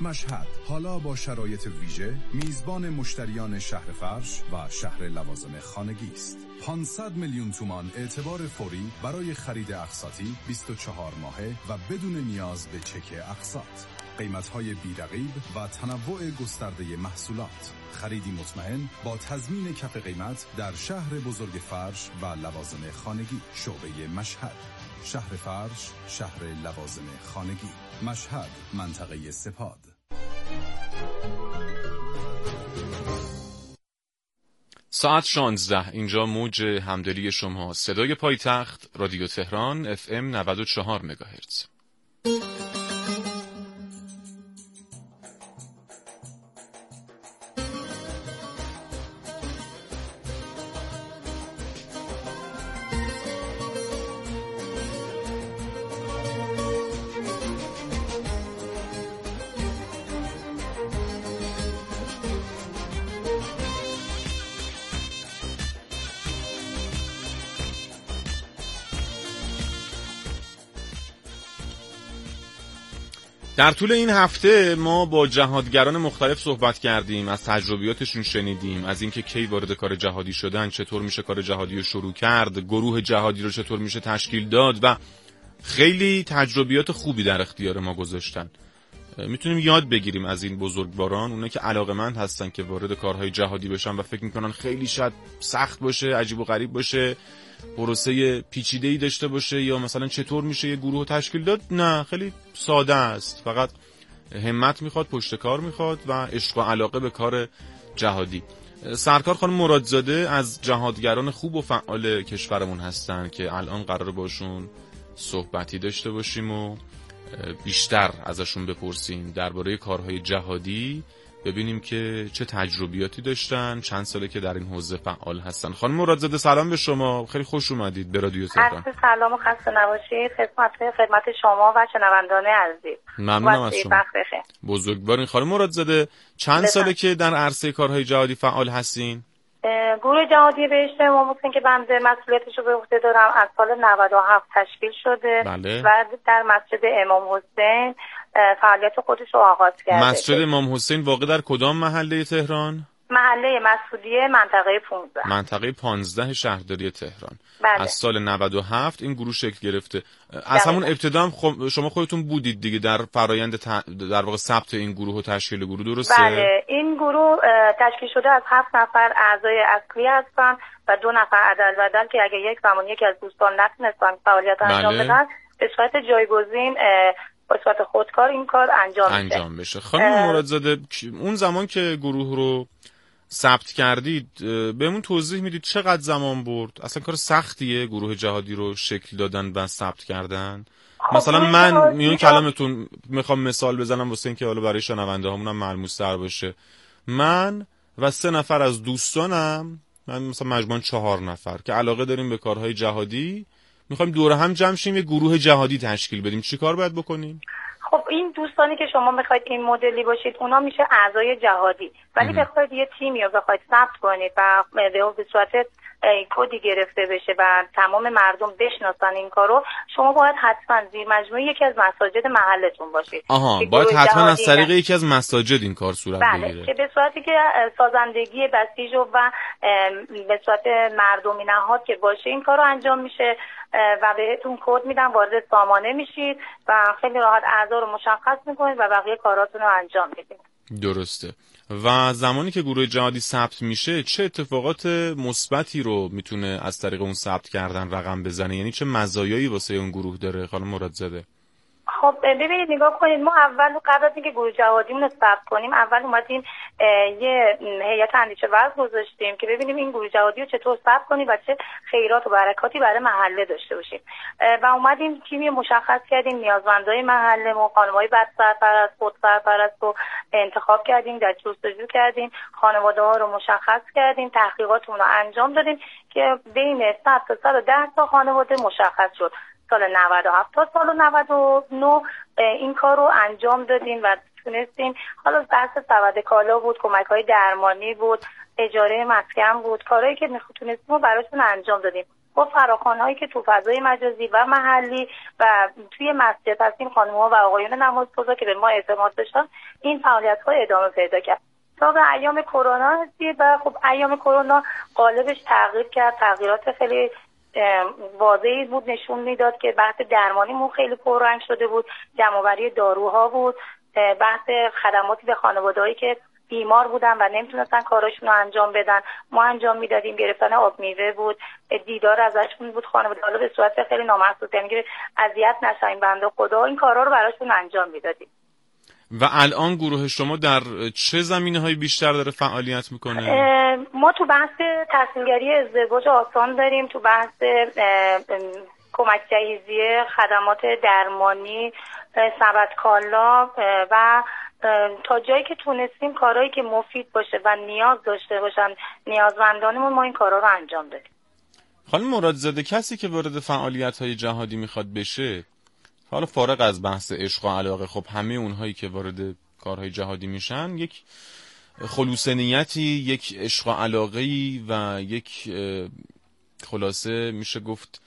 مشهد حالا با شرایط ویژه میزبان مشتریان شهر فرش و شهر لوازم خانگی است. 500 میلیون تومان اعتبار فوری برای خرید اقساطی 24 ماهه و بدون نیاز به چک اقساط. قیمت‌های بی‌رقیب و تنوع گسترده محصولات. خریدی مطمئن با تضمین کف قیمت در شهر بزرگ فرش و لوازم خانگی. شعبه مشهد، شهر فرش، شهر لوازم خانگی. مشهد، منطقه سپاد. ساعت 16 اینجا موج همدلی شما، صدای پایتخت، رادیو تهران FM 94 مگاهرتز. در طول این هفته ما با جهادگران مختلف صحبت کردیم، از تجربیاتشون شنیدیم، از اینکه کی وارد کار جهادی شدن، چطور میشه کار جهادی رو شروع کرد، گروه جهادی رو چطور میشه تشکیل داد و خیلی تجربیات خوبی در اختیار ما گذاشتن. میتونیم یاد بگیریم از این بزرگواران، اونایی که علاقه‌مند هستن که وارد کارهای جهادی بشن و فکر میکنن خیلی شاید سخت باشه، عجیب و غریب باشه، پروسه پیچیده‌ای داشته باشه، یا مثلا چطور میشه یه گروه تشکیل داد. نه، خیلی ساده است، فقط همت میخواد، پشتکار میخواد و عشق و علاقه به کار جهادی. سرکار خانم مرادزاده از جهادگران خوب و فعال کشورمون هستن که الان قراره باشون صحبتی داشته باشیم و بیشتر ازشون بپرسیم درباره کارهای جهادی، ببینیم که چه تجربیاتی داشتن، چند ساله که در این حوزه فعال هستن. خانم مرادزاده سلام به شما، خیلی خوش اومدید به رادیو تهران. سلام و خسته نباشید. خدمت شما و شنوندان عزیز. ممنونم از شما. بزرگوارین. خانم مرادزاده چند ساله که در عرصه کارهای جهادی فعال هستین؟ گروه جهادی بهشت امام حسین که بنده مسئولیتش رو به عهده دارم از سال 97 تشکیل شده. بله. و در مسجد امام حسین فعالیت خودش رو آغاز کرده. مسجد امام حسین واقع در کدام محله تهران؟ محله مسعودیه، منطقه 15. منطقه 15 شهرداری تهران. بله. از سال 97 این گروه شکل گرفته. از همون ابتدا هم شما خودتون بودید دیگه در فرایند در واقع ثبت این گروه و تشکیل گروه، درسته؟ بله، این گروه تشکیل شده از 7 نفر اعضای اصلی هستن و 2 نفر عدل بدل که اگه یک زمان یکی از دوستان نتونستن فعالیت انجام بدن، به صورت جایگزین به صورت خودکار این کار انجام بشه. خانم مرادزاده، اون زمان که گروه رو ثبت کردید بهمون توضیح میدید چقدر زمان برد؟ اصلا کار سختیه گروه جهادی رو شکل دادن و ثبت کردن؟ مثلا من میون کلامتون میخوام مثال بزنم واسه اینکه حالا برای شنونده هامونم ملموس تر باشه. من و 3 نفر از دوستانم، من مثلا مجموعاً 4 نفر که علاقه داریم به کارهای جهادی، میخوایم دور هم جمع شیم یه گروه جهادی تشکیل بدیم. چی کار باید بکنیم؟ خب این دوستانی که شما میخواید این مدلی باشید اونا میشه اعضای جهادی، ولی بخواید یه تیمی رو بخواید ثبت کنید و به صورت کدی گرفته بشه و تمام مردم بشناسن این کارو، شما باید حتما زیر مجموعه یکی از مساجد محلتون باشید. باید حتما از طریق یکی از مساجد این کار صورت بگیره. بله، که به صورتی که سازندگی بسیج و به صورت مردمی نهاد که باشه این کارو انجام میشه و بهتون کد میدن، وارد سامانه میشید و خیلی راحت اعضا رو مشخص میکنید و بقیه کاراتون رو انجام میدید. درسته. و زمانی که گروه جهادی ثبت میشه چه اتفاقات مثبتی رو میتونه از طریق اون ثبت کردن رقم بزنه؟ یعنی چه مزایایی واسه اون گروه داره خانم مرادزاده؟ خب ببینید، نگاه کنید، ما اول قبل از اینکه گروه جهادیمون رو ثبت کنیم اول اومدیم یه هیئت اندیشه وضع گذاشتیم که ببینیم این گروه جهادی رو چطور ثبت کنیم و چه خیرات و برکاتی برای محله داشته باشیم و اومدیم تیمی مشخص کردیم، نیازمندای محله و خانم‌های بد سرپرست، خود سرپرست رو انتخاب کردیم، در جستجو کردیم، خانواده‌ها رو مشخص کردیم، تحقیقاتمون رو انجام دادیم که بین 100 تا 110 تا خانواده مشخص شد. سال 97 تا سال 99 این کار رو انجام دادیم و تونستیم، حالا بحث سبد کالا بود، کمک‌های درمانی بود، اجاره مسکن بود، کارهایی که تونستیم رو براشون انجام دادیم. با فراخوان‌هایی که تو فضای مجازی و محلی و توی مسجد هستیم، خانم‌ها و آقایون نمازگزار که به ما اعتماد داشتن، این فعالیت‌ها ادامه پیدا کرد تا به ایام کرونا رسید. و خب ایام کرونا قالبش تغییر کرد، تغییرات خیلی واضحی بود، نشون میداد که بحث درمانیمون خیلی پررنگ شده بود، جمع‌آوری داروها بود، بحث خدماتی به خانواده‌هایی که بیمار بودن و نمیتونستن کاراشون رو انجام بدن ما انجام میدادیم، گرفتن آب میوه بود، دیدار ازشون بود خانواده، حالا به صورت خیلی نامحسوس، یعنی که اذیت نشن بنده خدا، این کارا رو براشون انجام میدادیم. و الان گروه شما در چه زمینه‌های بیشتر داره فعالیت میکنه؟ ما تو بحث تحصیلگری ازدواج آسان داریم، تو بحث کمک جهیزیه، خدمات درمانی، سبد کالا و تا جایی که تونستیم کارهایی که مفید باشه و نیاز داشته باشن نیازمندانمون، ما این کارا رو انجام دادیم. خانم مرادزاده، کسی که وارد فعالیت‌های جهادی میخواد بشه، حالا فارغ از بحث عشق و علاقه، خب همه اونهایی که وارد کارهای جهادی میشن یک خلوص نیتی، یک عشق و علاقه‌ای و یک خلاصه میشه گفت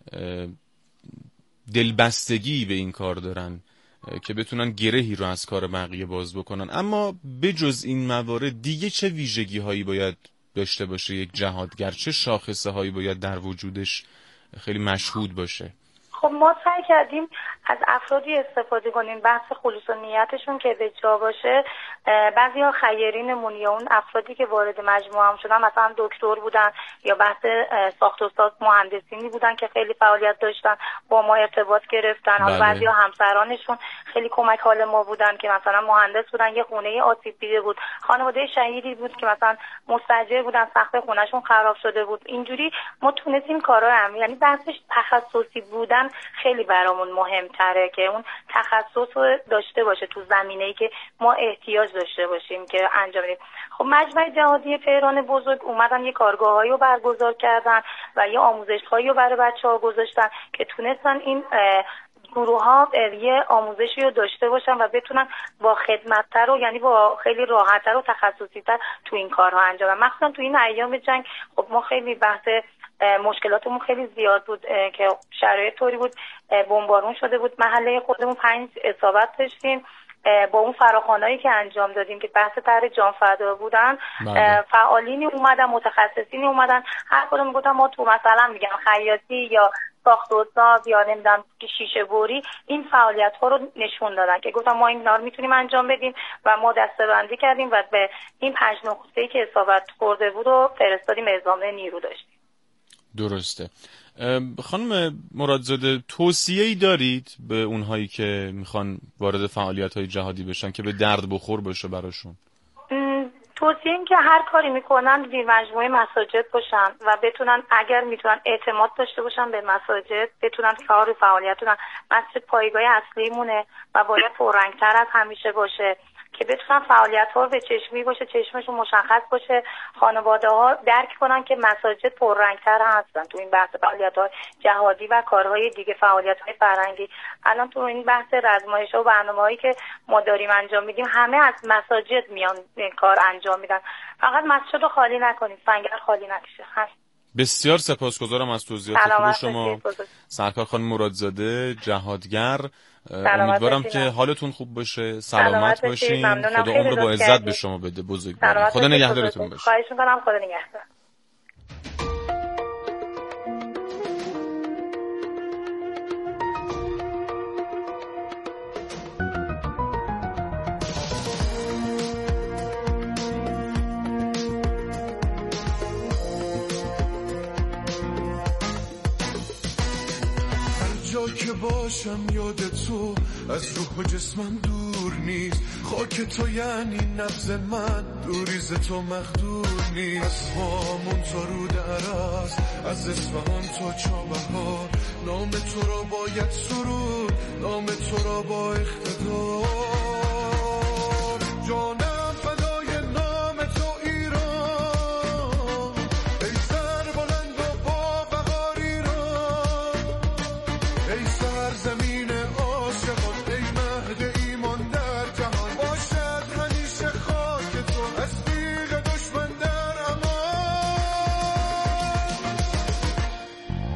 دلبستگی به این کار دارن که بتونن گرهی رو از کار بقیه باز بکنن. اما بجز این موارد دیگه چه ویژگی هایی باید داشته باشه یک جهادگر؟ چه شاخصه هایی باید در وجودش خیلی مشهود باشه؟ خب ما سعی کردیم از افرادی استفاده کنیم بحث خلوص و نیتشون که به جا باشه. بعضیا خیرینمون یا اون افرادی که وارد مجموعه هم شدن مثلا دکتر بودن یا بحث ساخت و ساز مهندسینی بودن که خیلی فعالیت داشتن، با ما ارتباط گرفتن. حالا بعضیا همسرانشون خیلی کمک حال ما بودن که مثلا مهندس بودن، یه خونه آسیب دیده بود، خانواده شهیدی بود که مثلا مستاجر بودن، سقف خونهشون خراب شده بود. اینجوری ما تونستیم کارا هم، یعنی بحثش تخصصی بودن خیلی برامون مهمتره که اون تخصص رو داشته باشه تو زمینه‌ای که ما احتیاج داشته باشیم که انجام بدیم. خب مجمع جهادی تهران بزرگ اومدن یه کارگاه‌هایی رو برگزار کردن و یه آموزش‌هایی رو برای بچه‌ها گذاشتن که تونستن این گروه‌ها یه آموزشی رو داشته باشن و بتونن با خدمت‌تر و یعنی با خیلی راحت‌تر و تخصصی‌تر تو این کارها انجام بدن. مثلا تو این ایام جنگ خب ما خیلی بحث مشکلاتمون خیلی زیاد بود که شرایط طوری بود، بمبارون شده بود محله خودمون، 5 اصابت داشتیم. با اون فراخوانایی که انجام دادیم که بحث طرح جان فدا بودن، فعالینی اومدن، متخصصینی اومدن، هر کدوم گفتن ما تو مثلا میگم خیاطی یا ساخت و ساز یا نمیدونم شیشه بوری این فعالیت ها رو نشون دادن که گفتم ما اینا رو میتونیم انجام بدیم و ما دسته‌بندی کردیم و به این 5 نقطه‌ای که اصابت خورده بود و فرستادیم اعزام نیرو داشتیم. درسته. خانم مرادزاده، توصیه‌ای دارید به اونهایی که میخوان وارد فعالیت‌های جهادی بشن که به درد بخور باشه براشون؟ توصیه این که هر کاری میکنن زیر مجموعه مساجد باشن و بتونن اگر میتونن اعتماد داشته باشن به مساجد، بتونن کار و فعالیت کنن. مسجد پایگاه اصلیمونه و باید پررنگ‌تر از همیشه باشه که بتونن فعالیت‌ها به چشمی باشه، چشمشون مشخص باشه، خانواده‌ها درک کنن که مساجد پررنگ‌تر هستن تو این بحث فعالیت‌های جهادی و کارهای دیگه، فعالیت‌های فرهنگی. الان تو این بحث رزمایش‌ها و برنامه‌هایی که ما داریم انجام میدیم همه از مساجد میان این کار انجام میدن. فقط مسجد رو خالی نکنیم، سنگر خالی نشه. بسیار سپاسگزارم از توضیحات خوب شما سرکار خانم مرادزاده، جهادگر. امیدوارم که حالتون خوب باشه، سلامت باشین، خدا عمر با عزت به شما بده، بزرگوار. خدا نگهدارتون باشه. خواهش می‌کنم، خدا نگهدار. که باشم یاد تو از روح و جسمم دور نیست، خاک تو یعنی نبض من، دوریز تو مخدور نیست. هامون تا رود عرس، از اصفهان تا چابهار، نام تو را باید سرود، نام تو را با اقتدار. جانم فدای نام تو ایران، ای سر بلند و با بهار ایران، ای سرزمین عاشقان، ای مهد ایمان در جهان. باشد همیشه خاک تو از تیغ دشمن در امان.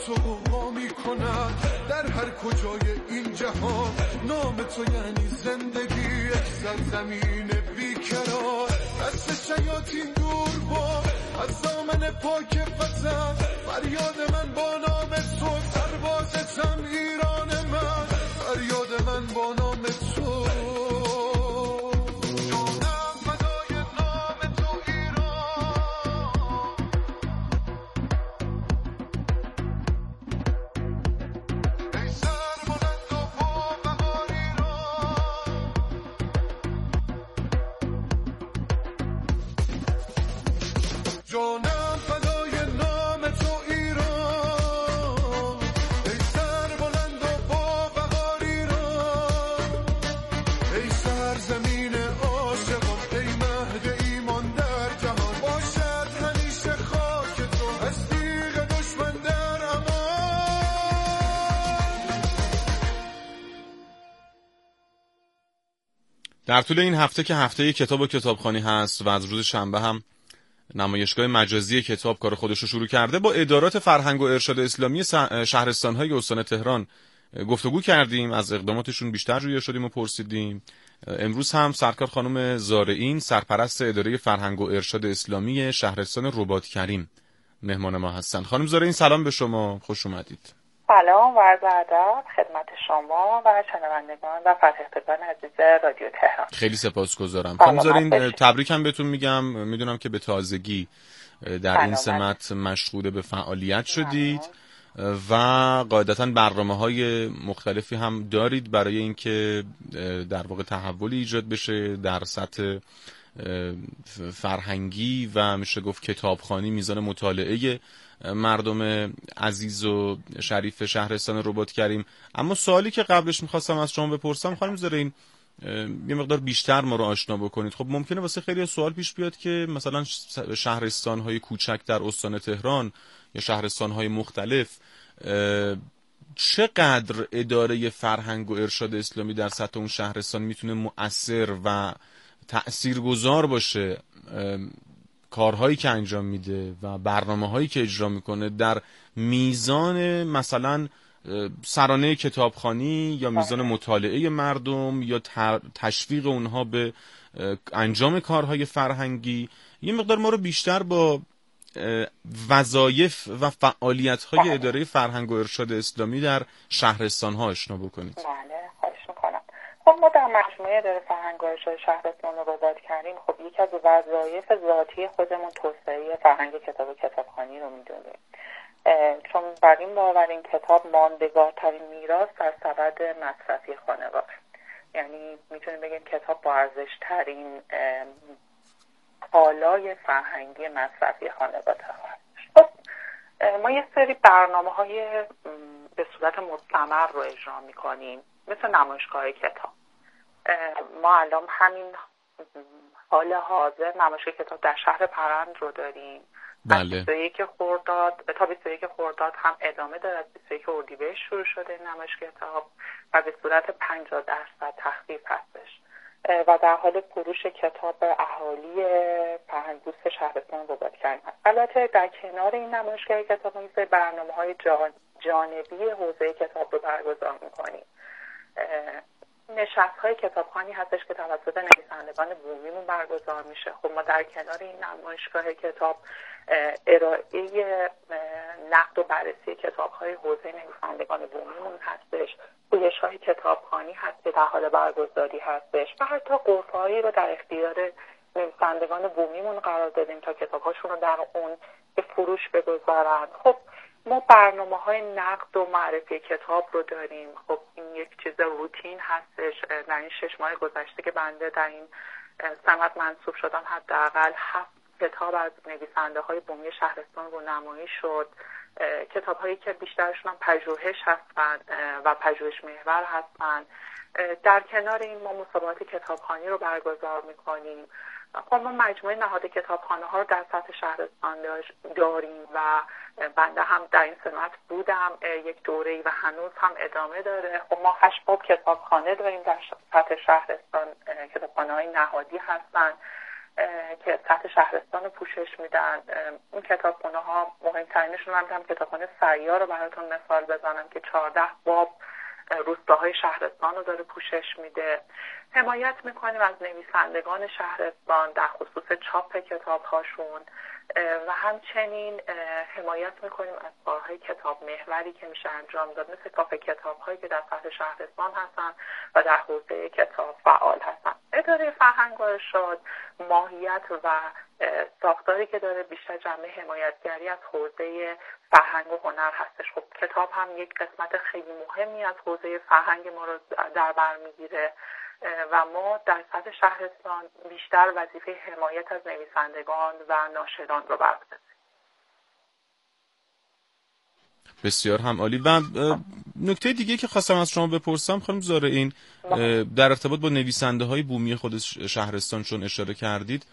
تو وا میکنن در هر کجای این جهان. نام تو یعنی زندگی، یک سرزمین بیکران. دست شیاطین دور با از دامن پاک وطن. فریاد من با نام تو، سربازتم ایران من. فریاد من با نام تو. جانم فدای نام تو ایران. ای سر بلند و با وقار ایران. ای سرزمین عاشقان، ای مهد ایمان در جهان. باشد همیشه خاک تو از تیغ دشمن در امان. در طول این هفته که هفته کتاب و کتابخوانی هست و از روز شنبه هم نمایشگاه مجازی کتاب کار خودش رو شروع کرده، با ادارات فرهنگ و ارشاد اسلامی شهرستان‌های استان تهران گفتگو کردیم، از اقداماتشون بیشتر جویا شدیم و پرسیدیم. امروز هم سرکار خانم زارعین، سرپرست اداره فرهنگ و ارشاد اسلامی شهرستان رباط‌کریم مهمان ما هستن. خانم زارعین سلام به شما، خوش اومدید. سلام و عرض ادب خدمت شما و شنوندگان و فرهیختگان عزیز رادیو تهران. خیلی سپاسگزارم. خانم زارعین تبریکم بهتون میگم. میدونم که به تازگی در این سمت مشغول به فعالیت شدید و قاعدتاً برنامه‌های مختلفی هم دارید برای اینکه در واقع تحولی ایجاد بشه در سطح فرهنگی و میشه گفت کتابخوانی، میزان مطالعه مردم عزیز و شریف شهرستان رباط‌کریم. اما سوالی که قبلش میخواستم از شما بپرسم خانم زارعین، یه مقدار بیشتر ما رو آشنا بکنید. خب ممکنه واسه خیلی سوال پیش بیاد که مثلا شهرستان‌های کوچک در استان تهران یا شهرستان‌های مختلف چقدر اداره فرهنگ و ارشاد اسلامی در سطح اون شهرستان میتونه مؤثر و تأثیرگذار باشه، کارهایی که انجام میده و برنامه‌هایی که اجرا میکنه در میزان مثلا سرانه کتابخوانی یا میزان مطالعه مردم یا تشویق اونها به انجام کارهای فرهنگی. یه مقدار ما رو بیشتر با وظایف و فعالیت‌های اداره فرهنگ و ارشاد اسلامی در شهرستان‌ها آشنا بکنید. بله، خواهش می‌کنم. خب ما در مجموعه اداره فرهنگ و ارشاد شهرستان رباط‌کریم خب یکی از وظایف ذاتی خودمون توسعه فرهنگ کتاب و کتابخوانی رو می‌دونیم. چون بر این باوریم کتاب ماندگارترین میراث در سبد مصرفی خانواده. یعنی میتونیم بگیم کتاب با ارزش‌ترین کالای فرهنگی مصرفی خانواده هست. خب ما یه سری برنامه‌های به صورت مستمر رو اجرا می‌کنیم، مثل نمایشگاه کتاب. ما الان همین حال حاضر نمایشگاه کتاب در شهر پرند رو داریم. بله. 21 خرداد تا 21 خرداد هم ادامه داره. از 21 اردیبهشت شروع شده نمایشگاه کتاب و به صورت 50% تخفیف هستش و در حال فروش کتاب اهالی فرهنگ دوست شهرستان رباط‌کریم هست. البته در کنار این نمایشگاه کتاب ما برنامه‌های جانبی حوزه کتاب رو برگزار می‌کنیم. نشست‌های کتابخوانی هستش که توسط نویسندگان بومیمون برگزار میشه. خب ما در کنار این نمایشگاه کتاب ارائه نقد و بررسی کتاب‌های حوزه نویسندگان بومیمون هستش. پویش‌های کتابخوانی هست که در حال برگزاری هستش و حتی غرفه‌هایی رو در اختیار نویسندگان بومیمون قرار دادیم تا کتاب‌هاشون رو در اون به فروش بگذارن. خب ما برنامه‌های نقد و معرفی کتاب رو داریم. خب این یک چیز روتین هستش. در این 6 ماه گذشته که بنده در این سمت منصوب شدم حداقل 7 کتاب از نویسنده‌های بومی شهرستان رو نمایی شد. کتاب‌هایی که بیشترشون هم پژوهش هستن و پژوهش محور هستن. در کنار این ما مسابقات کتابخوانی رو برگزار می‌کنیم. خب ما مجموعه نهاد کتابخانه‌ها رو در سطح شهرستان داریم و بنده هم در این سمت بودم یک دوره‌ای و هنوز هم ادامه داره. خب ما 8 باب کتابخانه داریم در سطح شهرستان. کتابخانه‌های نهادی هستن که سطح شهرستان رو پوشش میدن. این کتابخونه ها مهمترینشون هم میتونم کتابخونه سیار رو براتون مثال بزنم که 14 باب روستاهای شهرستان رو داره پوشش میده. حمایت میکنیم از نویسندگان شهرستان در خصوص چاپ کتاب هاشون و همچنین حمایت میکنیم از کارهای کتاب محوری که میشه انجام داد، مثل کافه کتاب هایی که در سطح شهرستان هستن و در حوزه کتاب فعال هستن. اداره فرهنگ و ارشاد ماهیت و ساختاری که داره بیشتر جنبه حمایتگری از حوزه فرهنگ و هنر هستش. خب کتاب هم یک قسمت خیلی مهمی از حوزه فرهنگ ما رو در بر میگیره و ما در سطح شهرستان بیشتر وظیفه حمایت از نویسندگان و ناشران رو بر عهده داریم. بسیار هم عالی. و نکته دیگه که خواستم از شما بپرسم خانم زاره، این در ارتباط با نویسنده های بومی خود شهرستان چون اشاره کردید،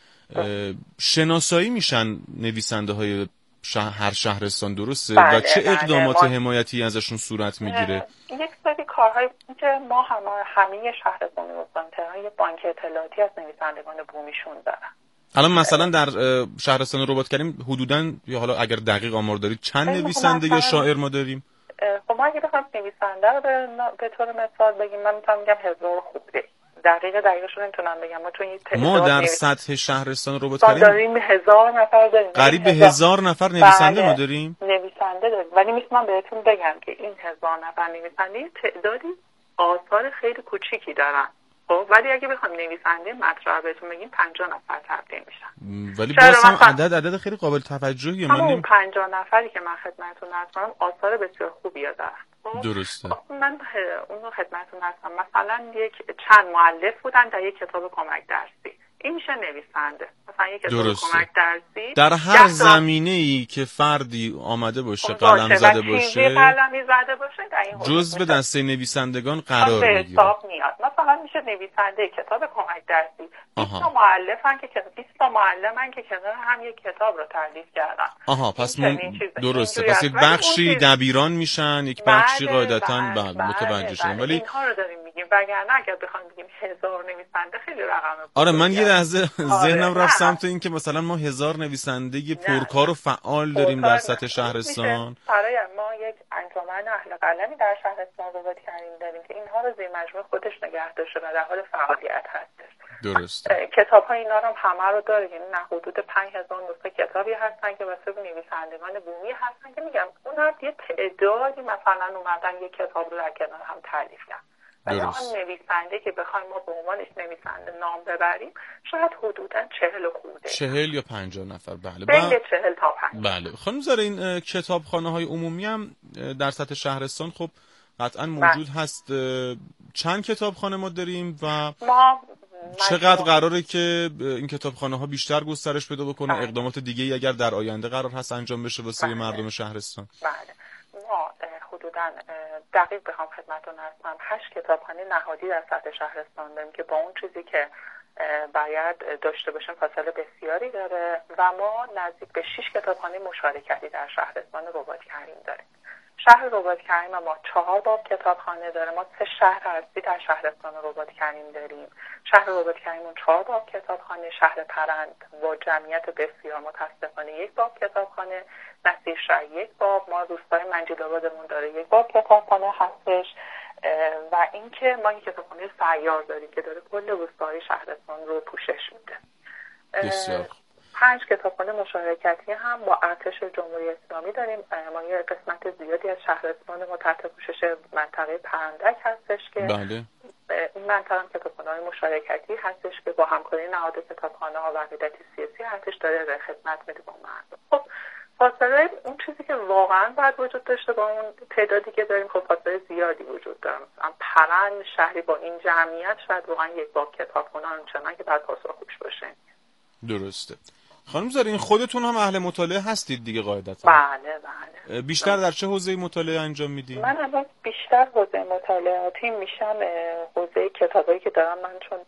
شناسایی میشن نویسنده های هر شهرستان، درسته؟ بله، و چه اقدامات بله. حمایتی ازشون صورت میگیره؟ یک سری کارهایی که ما همه شهرستان استان یه بانک اطلاعاتی از نویسندگان بومیشون دارن. الان مثلا در شهرستان رباط کردیم حدوداً، یا حالا اگر دقیق آمار دارید، چند نویسنده یا شاعر ما داریم؟ خب ما اگه بخوام نویسنده رو به طور مثال بگیم، من میتونم بگم 1000 خورده. دقیقش رو نمیتونم بگم. ما در سطح شهرستان رباط کردیم داریم 1000 نفر داریم. قریب به 1000 نفر نویسنده ما داریم. نویسنده داریم، ولی میتونم بهتون بگم که این 1000 نفر نویسنده تعدادی آثار خیلی کوچیکی دارن. خب ولی اگه بخوام نویسنده مطرح بهتون بگیم 50 نفر تبدیل میشن. ولی باز هم عدد خیلی قابل توجهیه. همون 50 نفری که من خدمتتون عرض کنم آثار بسیار خوبی دارن. درسته. من اونو خدمتتون عرض کنم، مثلا چند مؤلف بودن در یک کتاب کمک درسی، این میشه نویسنده. مثلا یک کتاب کمک درسی در هر زمینه‌ای که فردی آمده باشه، قلم زده باشه، قلمی زده باشه، در این جزء دسته نویسندگان قرار میگیره. حساب میاد. مثلا میشه نویسنده کتاب کمک درسی. 20 تا مؤلفن که 20 تا معلمن که کنار هم یک کتاب رو تالیف کردن. پس درسته. پس یک بخشی دبیران میشن، یک بخشی قاعدتاً متوجه شدن. ولی اینها رو داریم میگیم، وگرنه اگر بخوایم بگیم 1000 نویسنده خیلی رقم. آره، من یه لحظه ذهنم رفت سمت این که مثلا ما 1000 نویسنده پرکار و فعال داریم در سطح شهرستان. برای ما یک انجمن اهل قلمی در شهرستان رباط کردیم داریم که اینها رو زیر مجموعه خودش نگه داشته و در حال فعالیت هستش. درست. کتاب‌ها اینا رو همه رو داره، یعنی حدود 5000 نسخه کتابی هستن که واسه نویسندگان بومی هستن که میگم اونها یه تعدادی مثلا اومدن یک کتاب رو در کنار هم تالیف کردن. ولی آن نویسنده که بخوایم ما به عنوانش نویسنده نام ببریم شاید حدوداً 40 خورده، 40 یا 50 نفر. بله، بین 40 تا 50. بله. خانم زاره، این کتابخانه‌های عمومی هم در سطح شهرستان خب قطعاً موجود هست. چند کتابخانه ما داریم و ما چقدر قراره که این کتابخانه‌ها بیشتر گسترش پیدا بکنه؟ اقدامات دیگه‌ای اگر در آینده قرار هست انجام بشه واسه مردم شهرستان؟ بله، ما حدوداً دقیق بخوام خدمتتون عرض کنم 8 کتابخانه نهادی در سطح شهرستان داریم که با اون چیزی که باید داشته باشیم فاصله بسیاری داره و ما نزدیک به 6 کتابخانه مشارکتی در شهرستان رباط کریم داریم. شهر رباط کریم ما 4 باب کتابخانه داره. ما 3 شهر اصلی در شهرستان رباط کریم داریم. شهر رباط کریم 4 باب کتابخانه، شهر پرند با جمعیت بسیار متاسفانه 1 باب کتابخانه، نصیرشهر 1 باب، ما روستای منجیل‌آبادمون داره 1 باب کتابخانه هستش و اینکه ما یک کتابخانه سیار داریم که داره کل روستاهای شهرستان رو پوشش میده. بسیار 5 کتابخانه مشارکتی هم با ارتش جمهوری اسلامی داریم. ما یه قسمت زیادی از شهرستان ما تحت پوشش منطقه پرندک هستش که بله. این منطقه هم کتابخانه‌های مشارکتی هستش که با همکاری نهاد کتابخانه‌ها و قاعدتی سیاسی ارتش داره خدمت میده با مردم. خب فاصله اون چیزی که واقعا باید وجود داشته با اون تعدادی که داریم خب فاصله زیادی وجود داره. مثلا پرند شهری با این جمعیت شاید واقعا یک باب کتابخانه آنچنان که بعد پاسخگوش باشه. درسته. خانم زاره، این خودتون هم اهل مطالعه هستید دیگه قاعدتا؟ بله. بیشتر در چه حوزه مطالعه انجام میدید؟ من الان بیشتر حوزه مطالعاتی میشم حوزه کتابایی که دارم. من چون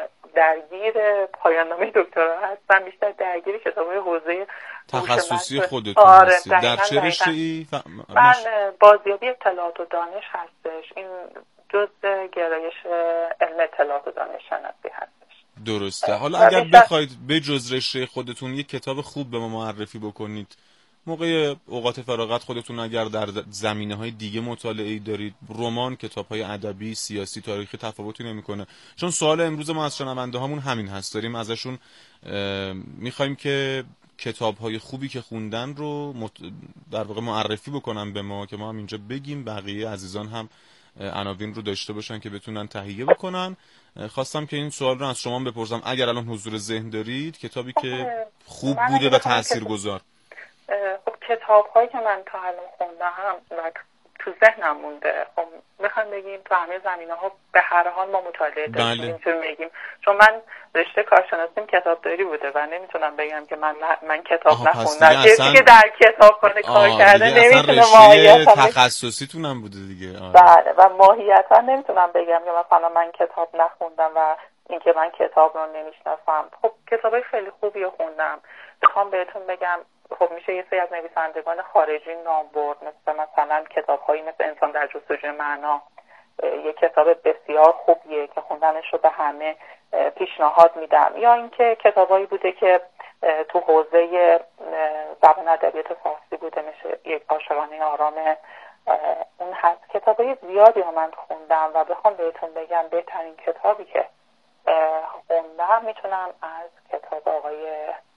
درگیر پایان نامه دکترا هستم بیشتر درگیر کتابای حوزه تخصصی خودتون هستید. در چه رشته‌ای؟ من بازیابی اطلاعات و دانش هستش. این جزء گرایش علم اطلاعات و دانش شناسی هستش. درسته. حالا اگر بخواید به جز رشته خودتون یک کتاب خوب به ما معرفی بکنید، موقع اوقات فراغت خودتون اگر در زمینه‌های دیگه مطالعه‌ای دارید، رمان، کتاب‌های ادبی، سیاسی، تاریخی تفاوتی نمی‌کنه. چون سوال امروز ما از شنونده هامون همین هست، داریم ازشون می‌خوایم که کتاب‌های خوبی که خوندن رو در واقع معرفی بکنن به ما که ما هم اینجا بگیم، بقیه عزیزان هم عناوین رو داشته باشن که بتونن تهیه بکنن. خواستم که این سوال رو از شما بپرسم، اگر الان حضور ذهن دارید کتابی که خوب بوده و تاثیرگذار. خب کتاب هایی که من تا الان خوندم و تو ذهنم مونده، خب میخوام بگیم تو همه زمینه ها به هر حال ما مطالعه داشتیم، اینطور میگیم. چون من رشته کارشناسیم کتابداری بوده و نمیتونم بگم که من کتاب نخوندم. کسی که در کتابخانه کار کرده نمیتونه ماهیت تخصصیتون هم بوده دیگه. بله، و ماهیتا نمیتونم بگم که مثلا من کتاب نخوندم و اینکه من کتاب رو نمیشناسم. خب کتابای خیلی خوبی رو خوندم. میخوام بهتون بگم خب میشه یه سری از نویسندگان خارجی نام برد، مثلا کتاب‌هایی مثل انسان در جستجوی معنا، یه کتاب بسیار خوبیه که خوندنش رو به همه پیشنهاد میدم. یا اینکه کتابایی بوده که تو حوزه زبان ادبیات فارسی بوده، میشه یک عاشقانه آرام، اون هست. کتابای زیادی رو من خوندم و بخوام بهتون بگم بهترین کتابی که خوندم میتونم از کتاب آقای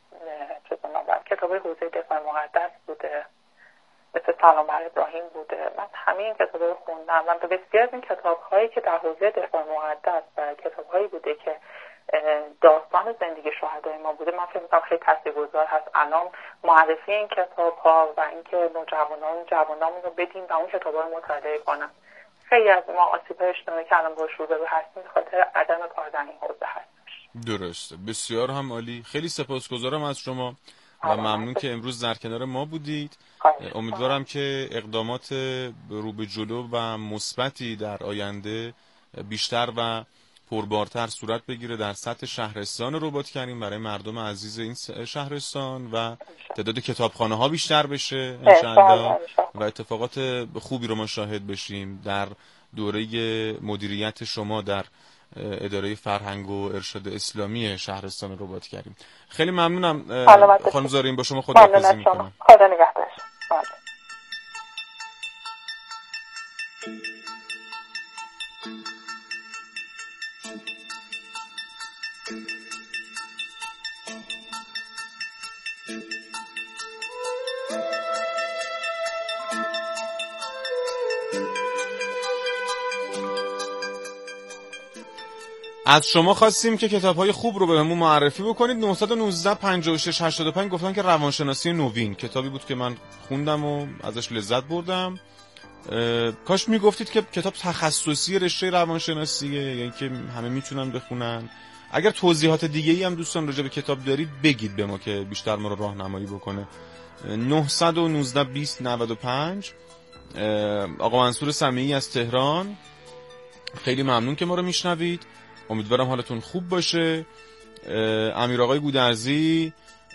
کتابای حوزه دفاع مقدس بوده، مثل سلام بر ابراهیم بوده. من همین کتابا رو خوندم و بسیار از این کتاب‌هایی که در حوزه دفاع مقدس و کتاب‌هایی بوده که داستان زندگی شهدای ما بوده، من فکر می‌کنم خیلی تاثیرگذار هست. الان معرفی این کتاب‌ها و اینکه جوانامون رو بدیم و اون کتاب‌ها رو مطالعه کنن. خیلی از ما آسیب‌های اجتماعی که الان باهاش روبرو هستیم به خاطر عدم کار در این حوزه هست. درسته. بسیار هم عالی. خیلی سپاسگزارم از شما و ممنون که امروز در کنار ما بودید. امیدوارم که اقدامات رو به جلو و مثبتی در آینده بیشتر و پربارتر صورت بگیره در سطح شهرستان رباط کریم برای مردم عزیز این شهرستان و تعداد کتابخانه‌ها بیشتر بشه انشالله و اتفاقات خوبی رو ما شاهد بشیم در دوره مدیریت شما در اداره فرهنگ و ارشاد اسلامی شهرستان رباط کریم. خیلی ممنونم خانم زارین، با شما خداحافظی میکنم. خدا نگهدارش. از شما خواستیم که کتاب‌های خوب رو بهمون معرفی بکنید. 919 56 85 گفتن که روانشناسی نوین کتابی بود که من خوندم و ازش لذت بردم. کاش میگفتید که کتاب تخصصی رشته روانشناسیه، یعنی که همه میتونن بخونن. اگر توضیحات دیگه‌ای هم دوستان راجع به کتاب دارید بگید به ما که بیشتر ما رو راهنمایی بکنه. 919 20 95 آقا منصور سمیعی از تهران، خیلی ممنون که ما رو میشنوید. امیدوارم حالتون خوب باشه. امیر آقای گودرزی،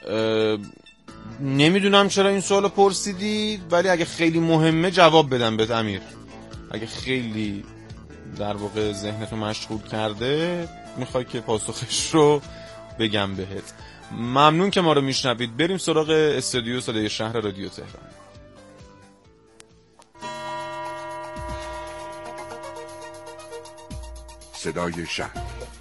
نمیدونم چرا این سوالو پرسیدید ولی اگه خیلی مهمه جواب بدم بهت امیر. اگه خیلی در واقع ذهنتو مشغول کرده میخوای که پاسخش رو بگم بهت. ممنون که ما رو میشنوید. بریم سراغ استودیو صدای شهر رادیو تهران. صدای شهر.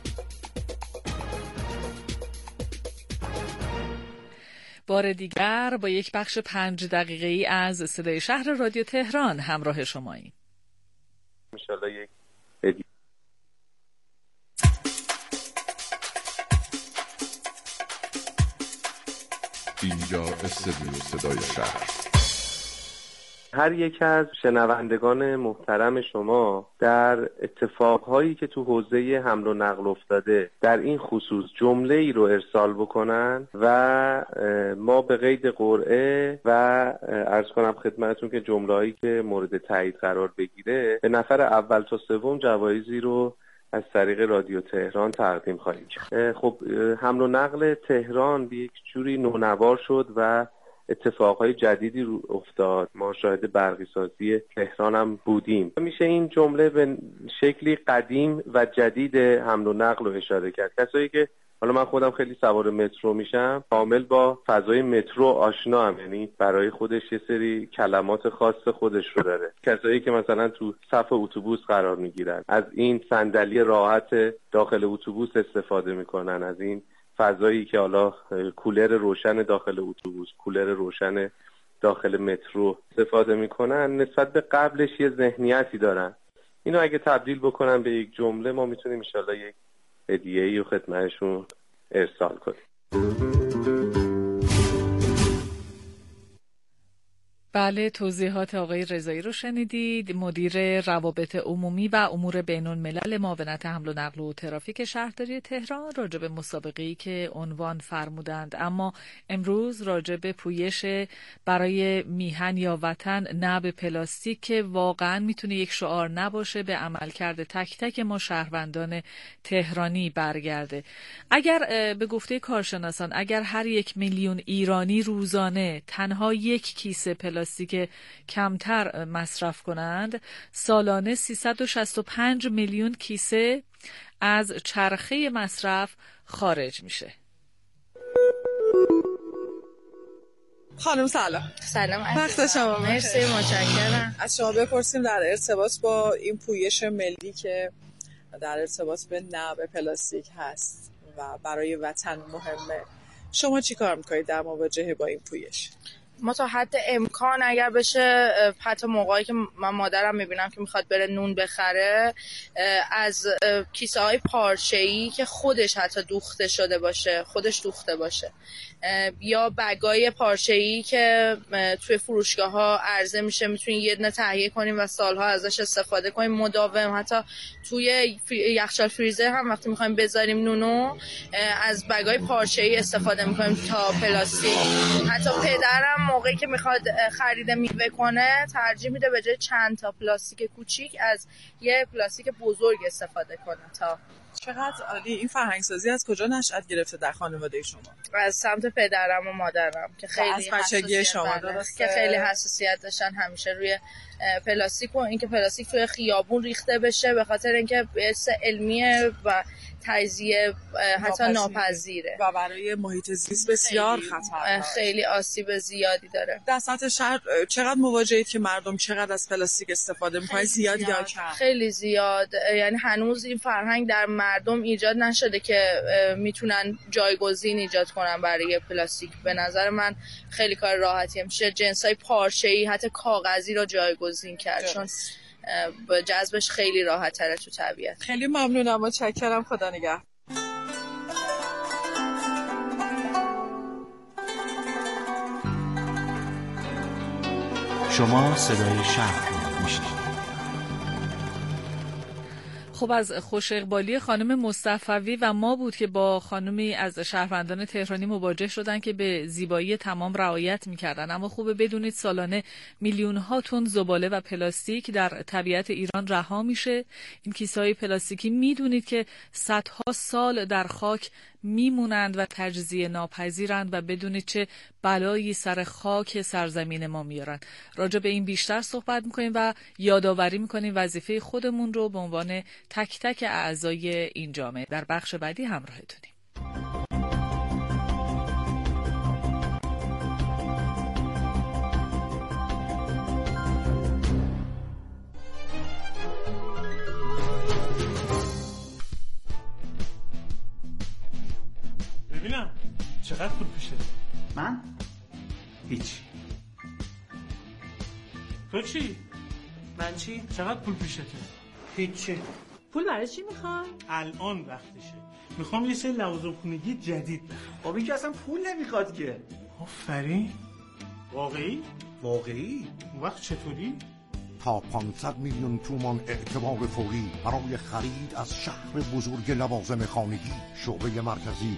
بار دیگر با یک بخش 5 دقیقه‌ای از صدای شهر رادیو تهران همراه شماییم. انشالله یک اینجا استودیو صدای شهر. هر یک از شنوندگان محترم شما در اتفاقهایی که تو حوزه حمل و نقل افتاده در این خصوص جمله ای رو ارسال بکنن و ما به قید قرعه و عرض کنم خدمتتون که جمله‌ای که مورد تایید قرار بگیره به نفر اول تا سوم جوایزی رو از طریق رادیو تهران تقدیم خواهیم کرد. خب حمل و نقل تهران به یک جوری نونوار شد و اتفاقهای جدیدی رو افتاد. ما شاهد برقی‌سازی تهران هم بودیم. میشه این جمله به شکلی قدیم و جدید حمل و نقل رو اشاره کرد. کسایی که حالا من خودم خیلی سوار مترو میشم، کامل با فضای مترو آشنا هم، یعنی برای خودش یه سری کلمات خاص خودش رو داره. کسایی که مثلا تو صف اتوبوس قرار میگیرن، از این صندلی راحت داخل اتوبوس استفاده میکنن، از این فضایی که حالا کولر روشن داخل اتوبوس، کولر روشن داخل مترو استفاده میکنن، نسبت به قبلش یه ذهنیتی دارن. اینو اگه تبدیل بکنن به یک جمله، ما میتونیم ان شاءالله یک هدیه‌ای رو خدمتشون ارسال کنیم. بله، توضیحات آقای رضایی رو شنیدید، مدیر روابط عمومی و امور بین‌الملل معاونت حمل و نقل و ترافیک شهرداری تهران، راجع به مسابقه‌ای که عنوان فرمودند. اما امروز راجع به پویش برای میهن یا وطن نه به پلاستیک، که واقعا میتونه یک شعار نباشه، به عملکرد تک تک ما شهروندان تهرانی برگرده. اگر به گفته کارشناسان، اگر هر 1 میلیون ایرانی روزانه تنها یک کیسه پلاستیک کمتر مصرف کنند، سالانه 365 میلیون کیسه از چرخه مصرف خارج میشه. خانم سلام. سلام عزیزم. وقت شما بخیر. مرسی، متشکرم. از شما بپرسیم در ارتباط با این پویش ملی که در ارتباط به نه به پلاستیک هست و برای وطن مهمه، شما چی کار میکنید در مواجهه با این پویش؟ ما تا حد امکان اگر بشه، حتی موقعی که من مادرم میبینم که میخواد بره نون بخره، از کیسه های پارچه‌ای که خودش حتی دوخته شده باشه، خودش دوخته باشه، یا بگای پارچه‌ای که توی فروشگاه ها عرضه میشه، میتونین یه دونه تهیه کنیم و سالها ازش استفاده کنیم مداوم. حتی توی یخچال فریزر هم وقتی میخوایم بذاریم نونو، از بگای پارچه‌ای استفاده میکنیم تا پلاستیک. حتی پدرم موقعی که میخواد خرید میوه کنه، ترجیح میده به جای چند تا پلاستیک کوچیک از یه پلاستیک بزرگ استفاده کنه. تا چقدر عالی. این فرهنگسازی از کجا نشأت گرفته در خانواده شما؟ از سمت پدرم و مادرم که خیلی بچگی شما که خیلی حساسیت داشتن همیشه روی پلاستیک و اینکه پلاستیک توی خیابون ریخته بشه، به خاطر اینکه حس علمیه و تجزیه حتی ناپذیره و برای محیط زیست بسیار خطرناک، خیلی آسیب زیادی داره. در سطح شهر چقدر مواجهید که مردم چقدر از پلاستیک استفاده می‌کنن؟ زیاد یا کم؟ خیلی زیاد. یعنی هنوز این فرهنگ در مردم ایجاد نشده که میتونن جایگزین ایجاد کنن برای پلاستیک. به نظر من خیلی کار راحتیه، میشه جنسای پارچه‌ای حتی کاغذی رو جایگزین کرد، چون جذبش خیلی راحت تره تو طبیعت. خیلی ممنونم، متشکرم، خدا نگهدار. شما صدای شهر میشنوید. خب، از خوش اقبالی خانم مصطفوی و ما بود که با خانمی از شهروندان تهرانی مواجه شدن که به زیبایی تمام رعایت میکردن. اما خوبه بدونید سالانه میلیون ها تن زباله و پلاستیک در طبیعت ایران رها میشه. این کیسه‌های پلاستیکی میدونید که صدها سال در خاک میمونند و تجزیه ناپذیرند و بدونید چه بلایی سر خاک سرزمین ما میارن. راجع به این بیشتر صحبت میکنیم و یادآوری میکنیم وظیفه خودمون رو به عنوان تک تک اعضای این جامعه. در بخش بعدی همراهتونیم. ببینم چقدر پول پیشته؟ من؟ هیچ. تو چی؟ من چی؟ چقدر پول پیشته؟ هیچی. پول برای چی میخوای؟ الان وقتشه. میخوام یه سری لوازم خونگی جدید بخرم. خب این که اصلا پول نمیخواد که. آفرین. واقعی؟ واقعی؟ اون وقت چطوری؟ تا 500 میلیون تومان اعتبار فوری برای خرید از شهر بزرگ لوازم خانگی. شعبه مرکزی